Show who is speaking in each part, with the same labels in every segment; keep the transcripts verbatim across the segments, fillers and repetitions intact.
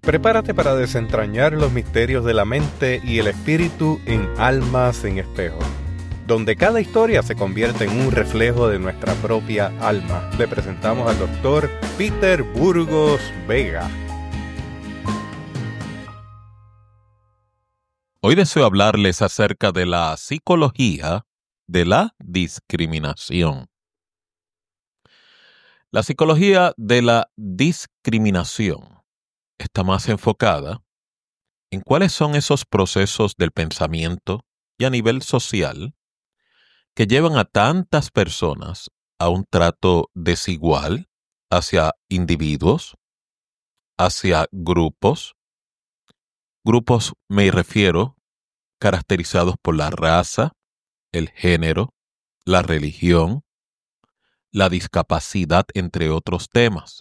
Speaker 1: Prepárate para desentrañar los misterios de la mente y el espíritu en Almas en Espejo, donde cada historia se convierte en un reflejo de nuestra propia alma. Le presentamos al doctor Peter Burgos Vega.
Speaker 2: Hoy deseo hablarles acerca de la psicología de la discriminación. La psicología de la discriminación está más enfocada en cuáles son esos procesos del pensamiento y a nivel social que llevan a tantas personas a un trato desigual hacia individuos, hacia grupos. Grupos me refiero caracterizados por la raza, el género, la religión, la discapacidad, entre otros temas.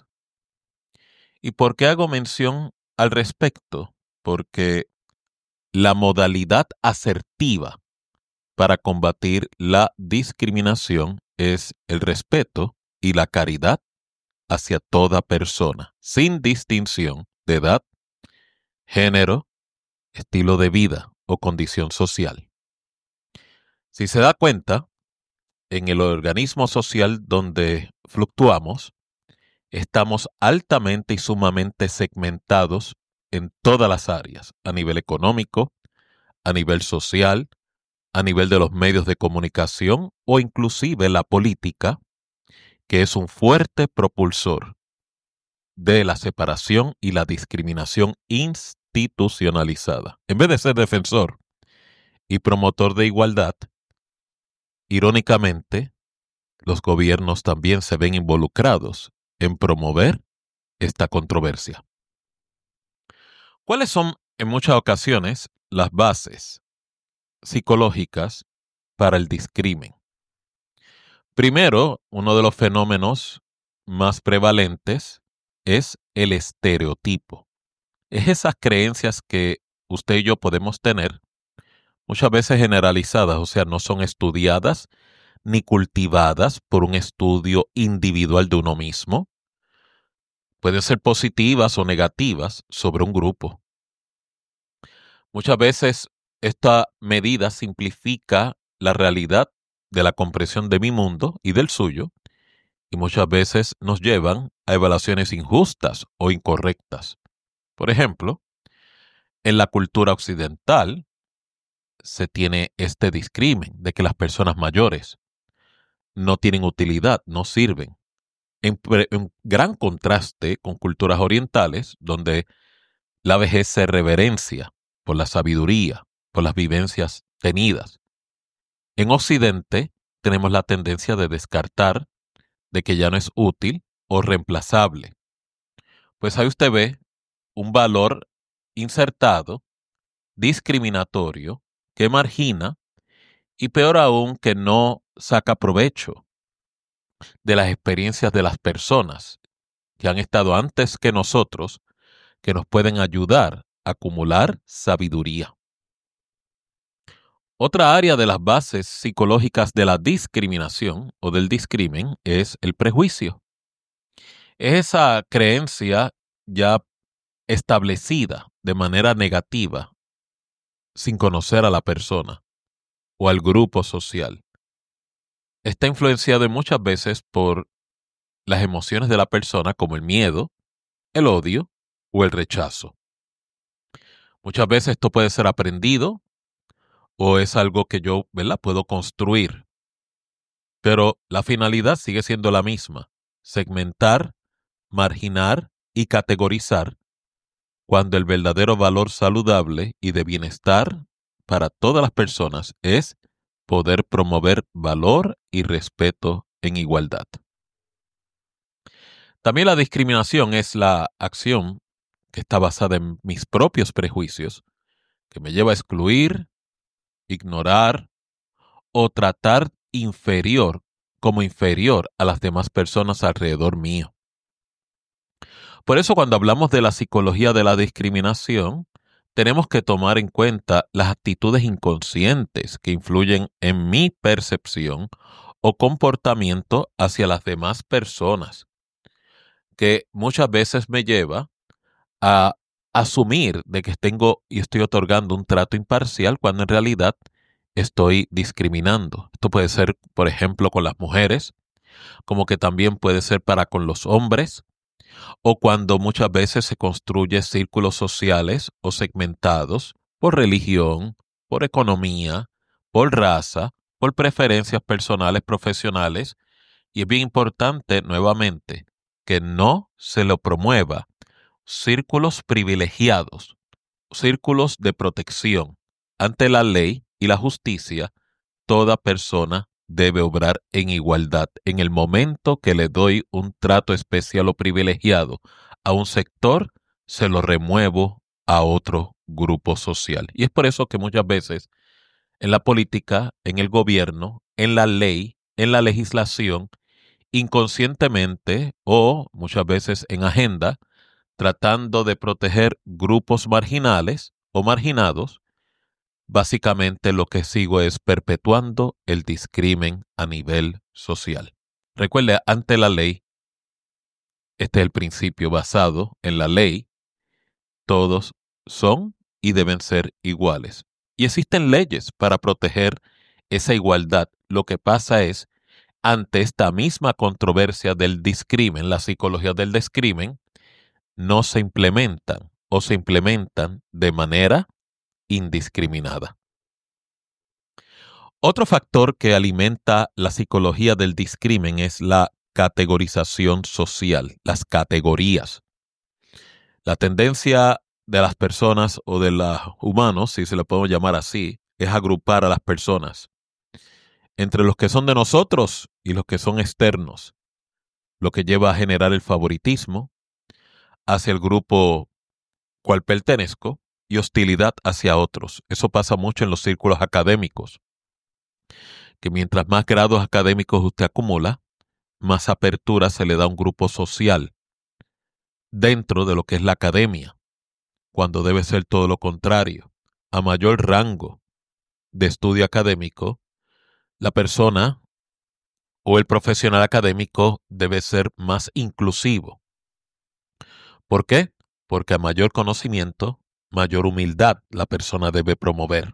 Speaker 2: ¿Y por qué hago mención al respecto? Porque la modalidad asertiva para combatir la discriminación es el respeto y la caridad hacia toda persona, sin distinción de edad, género, estilo de vida o condición social. Si se da cuenta, en el organismo social donde fluctuamos, estamos altamente y sumamente segmentados en todas las áreas, a nivel económico, a nivel social, a nivel de los medios de comunicación o inclusive la política, que es un fuerte propulsor de la separación y la discriminación institucionalizada. En vez de ser defensor y promotor de igualdad, irónicamente, los gobiernos también se ven involucrados en promover esta controversia. ¿Cuáles son, en muchas ocasiones, las bases psicológicas para el discrimen? Primero, uno de los fenómenos más prevalentes es el estereotipo. Es esas creencias que usted y yo podemos tener, muchas veces generalizadas, o sea, no son estudiadas ni cultivadas por un estudio individual de uno mismo. Pueden ser positivas o negativas sobre un grupo. Muchas veces esta medida simplifica la realidad de la comprensión de mi mundo y del suyo, y muchas veces nos llevan a evaluaciones injustas o incorrectas. Por ejemplo, en la cultura occidental se tiene este discrimen de que las personas mayores no tienen utilidad, no sirven. En, en gran contraste con culturas orientales, donde la vejez se reverencia por la sabiduría, por las vivencias tenidas. En Occidente tenemos la tendencia de descartar de que ya no es útil o reemplazable. Pues ahí usted ve un valor insertado, discriminatorio, que margina y peor aún que no saca provecho de las experiencias de las personas que han estado antes que nosotros, que nos pueden ayudar a acumular sabiduría. Otra área de las bases psicológicas de la discriminación o del discrimen es el prejuicio. Es esa creencia ya establecida de manera negativa, sin conocer a la persona o al grupo social. Está influenciado muchas veces por las emociones de la persona, como el miedo, el odio o el rechazo. Muchas veces esto puede ser aprendido o es algo que yo, ¿verdad?, puedo construir. Pero la finalidad sigue siendo la misma: segmentar, marginar y categorizar, cuando el verdadero valor saludable y de bienestar para todas las personas es poder promover valor y respeto en igualdad. También la discriminación es la acción que está basada en mis propios prejuicios, que me lleva a excluir, ignorar o tratar inferior como inferior a las demás personas alrededor mío. Por eso, cuando hablamos de la psicología de la discriminación, tenemos que tomar en cuenta las actitudes inconscientes que influyen en mi percepción o comportamiento hacia las demás personas, que muchas veces me lleva a asumir de que tengo y estoy otorgando un trato imparcial cuando en realidad estoy discriminando. Esto puede ser, por ejemplo, con las mujeres, como que también puede ser para con los hombres, o cuando muchas veces se construye círculos sociales o segmentados por religión, por economía, por raza, por preferencias personales, profesionales, y es bien importante nuevamente que no se lo promueva círculos privilegiados, círculos de protección. Ante la ley y la justicia, toda persona debe obrar en igualdad. En el momento que le doy un trato especial o privilegiado a un sector, se lo remuevo a otro grupo social. Y es por eso que muchas veces en la política, en el gobierno, en la ley, en la legislación, inconscientemente o muchas veces en agenda, tratando de proteger grupos marginales o marginados, básicamente lo que sigo es perpetuando el discrimen a nivel social. Recuerde, ante la ley, este es el principio basado en la ley, todos son y deben ser iguales. Y existen leyes para proteger esa igualdad. Lo que pasa es, ante esta misma controversia del discrimen, la psicología del discrimen, no se implementan o se implementan de manera indiscriminada. Otro factor que alimenta la psicología del discrimen es la categorización social, las categorías. La tendencia de las personas o de los humanos, si se le podemos llamar así, es agrupar a las personas entre los que son de nosotros y los que son externos, lo que lleva a generar el favoritismo hacia el grupo cual pertenezco y hostilidad hacia otros. Eso pasa mucho en los círculos académicos, que mientras más grados académicos usted acumula, más apertura se le da a un grupo social dentro de lo que es la academia, cuando debe ser todo lo contrario. A mayor rango de estudio académico, la persona o el profesional académico debe ser más inclusivo. ¿Por qué? Porque a mayor conocimiento, mayor humildad la persona debe promover.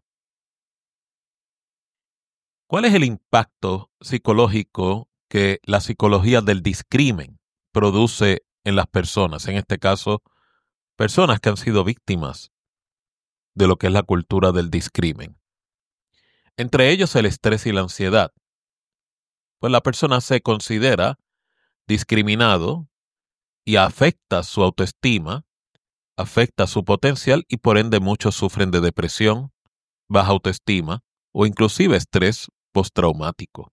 Speaker 2: ¿Cuál es el impacto psicológico que la psicología del discrimen produce en las personas? En este caso, personas que han sido víctimas de lo que es la cultura del discrimen. Entre ellos el estrés y la ansiedad. Pues la persona se considera discriminado y afecta su autoestima, afecta su potencial y por ende muchos sufren de depresión, baja autoestima o inclusive estrés postraumático.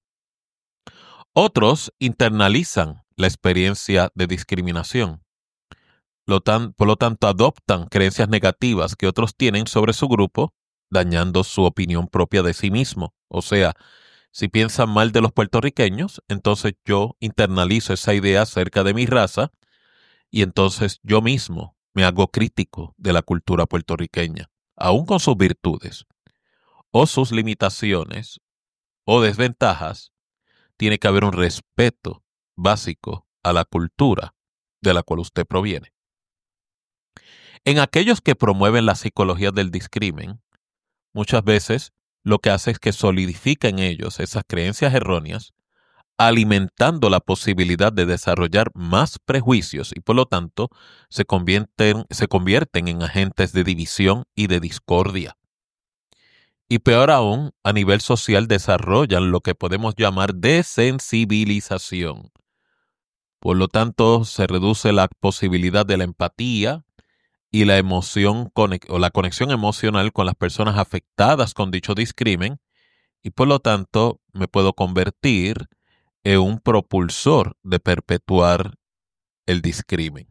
Speaker 2: Otros internalizan la experiencia de discriminación. Lo tan, por lo tanto, adoptan creencias negativas que otros tienen sobre su grupo, dañando su opinión propia de sí mismo. O sea, si piensan mal de los puertorriqueños, entonces yo internalizo esa idea acerca de mi raza y entonces yo mismo me hago crítico de la cultura puertorriqueña, aun con sus virtudes o sus limitaciones o desventajas. Tiene que haber un respeto básico a la cultura de la cual usted proviene. En aquellos que promueven la psicología del discrimen, muchas veces lo que hace es que solidifica en ellos esas creencias erróneas, alimentando la posibilidad de desarrollar más prejuicios y por lo tanto se convierten, se convierten en agentes de división y de discordia. Y peor aún, a nivel social desarrollan lo que podemos llamar desensibilización. Por lo tanto, se reduce la posibilidad de la empatía y la emoción o la conexión emocional con las personas afectadas con dicho discrimen, y por lo tanto me puedo convertir en un propulsor de perpetuar el discrimen.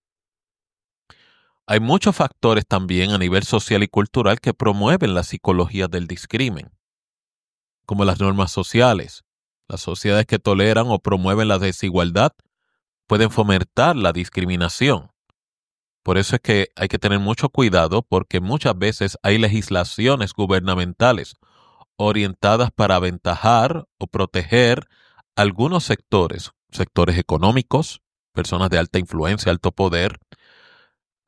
Speaker 2: Hay muchos factores también a nivel social y cultural que promueven la psicología del discrimen, como las normas sociales. Las sociedades que toleran o promueven la desigualdad pueden fomentar la discriminación. Por eso es que hay que tener mucho cuidado porque muchas veces hay legislaciones gubernamentales orientadas para aventajar o proteger algunos sectores, sectores económicos, personas de alta influencia, alto poder,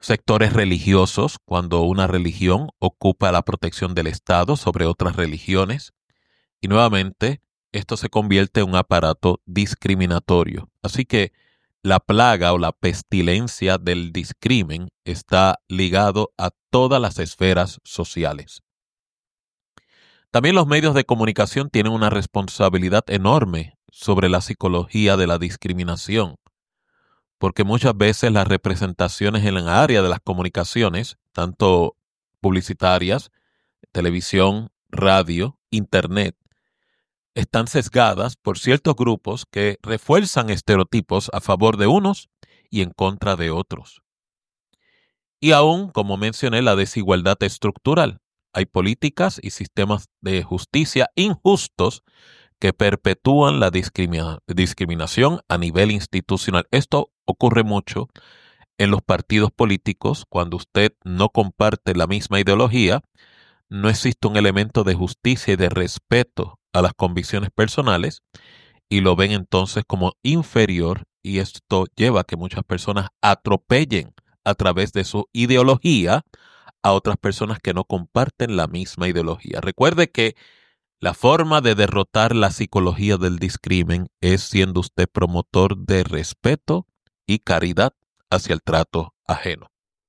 Speaker 2: sectores religiosos, cuando una religión ocupa la protección del Estado sobre otras religiones. Y nuevamente, esto se convierte en un aparato discriminatorio. Así que la plaga o la pestilencia del discrimen está ligado a todas las esferas sociales. También los medios de comunicación tienen una responsabilidad enorme sobre la psicología de la discriminación, porque muchas veces las representaciones en el área de las comunicaciones, tanto publicitarias, televisión, radio, internet, están sesgadas por ciertos grupos que refuerzan estereotipos a favor de unos y en contra de otros. Y aún, como mencioné, la desigualdad estructural. Hay políticas y sistemas de justicia injustos que perpetúan la discrimina- discriminación a nivel institucional. Esto ocurre mucho en los partidos políticos. Cuando usted no comparte la misma ideología, no existe un elemento de justicia y de respeto a las convicciones personales y lo ven entonces como inferior, y esto lleva a que muchas personas atropellen a través de su ideología a otras personas que no comparten la misma ideología. Recuerde que la forma de derrotar la psicología del discrimen es siendo usted promotor de respeto y caridad hacia el trato ajeno.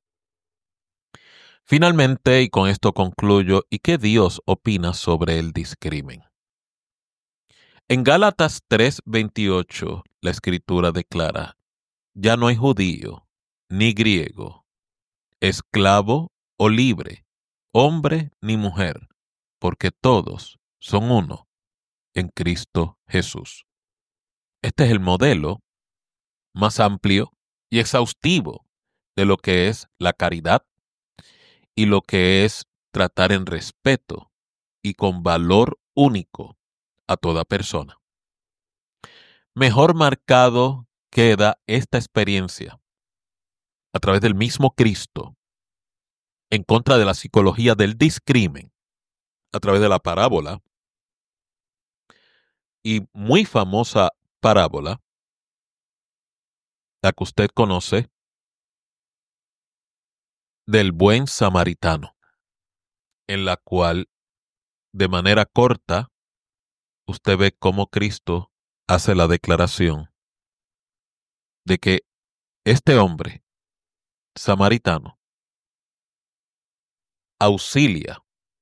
Speaker 2: Finalmente, y con esto concluyo, ¿y qué Dios opina sobre el discrimen? En Gálatas tres veintiocho, la Escritura declara: ya no hay judío, ni griego, esclavo o libre, hombre ni mujer, porque todos son uno en Cristo Jesús. Este es el modelo más amplio y exhaustivo de lo que es la caridad y lo que es tratar en respeto y con valor único a toda persona. Mejor marcado queda esta experiencia a través del mismo Cristo en contra de la psicología del discrimen, a través de la parábola, y muy famosa parábola, la que usted conoce, del buen samaritano, en la cual, de manera corta, usted ve cómo Cristo hace la declaración de que este hombre samaritano auxilia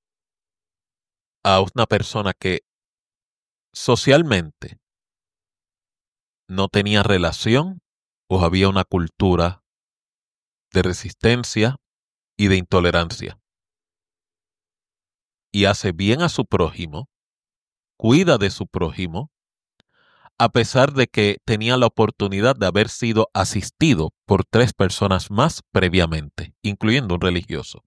Speaker 2: a una persona que socialmente no tenía relación o había una cultura de resistencia y de intolerancia. Y hace bien a su prójimo, cuida de su prójimo, a pesar de que tenía la oportunidad de haber sido asistido por tres personas más previamente, incluyendo un religioso.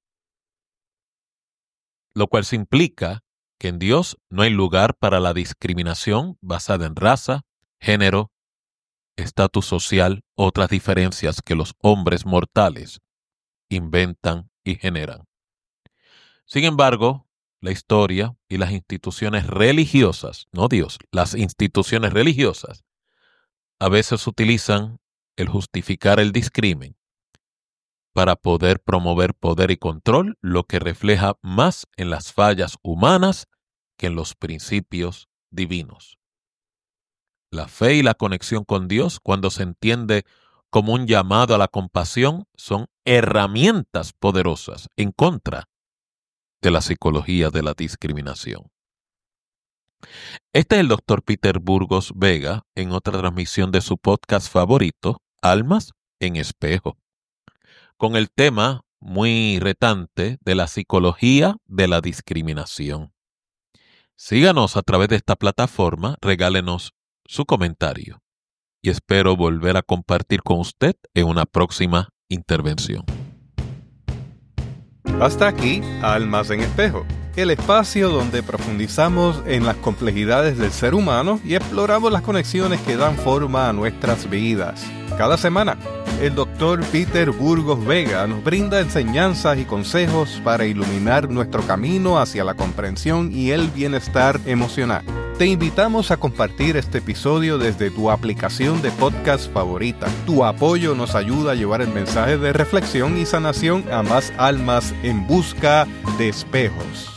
Speaker 2: Lo cual se implica que en Dios no hay lugar para la discriminación basada en raza, género, estatus social, otras diferencias que los hombres mortales inventan y generan. Sin embargo, la historia y las instituciones religiosas, no Dios, las instituciones religiosas, a veces utilizan el justificar el discrimen para poder promover poder y control, lo que refleja más en las fallas humanas que en los principios divinos. La fe y la conexión con Dios, cuando se entiende como un llamado a la compasión, son herramientas poderosas en contra de la psicología de la discriminación. Este es el doctor Peter Burgos Vega en otra transmisión de su podcast favorito, Almas en Espejo, con el tema muy retante de la psicología de la discriminación. Síganos a través de esta plataforma, regálenos su comentario y espero volver a compartir con usted en una próxima intervención.
Speaker 1: Hasta aquí, Almas en Espejo, el espacio donde profundizamos en las complejidades del ser humano y exploramos las conexiones que dan forma a nuestras vidas. Cada semana, el doctor Peter Burgos Vega nos brinda enseñanzas y consejos para iluminar nuestro camino hacia la comprensión y el bienestar emocional. Te invitamos a compartir este episodio desde tu aplicación de podcast favorita. Tu apoyo nos ayuda a llevar el mensaje de reflexión y sanación a más almas en busca de espejos.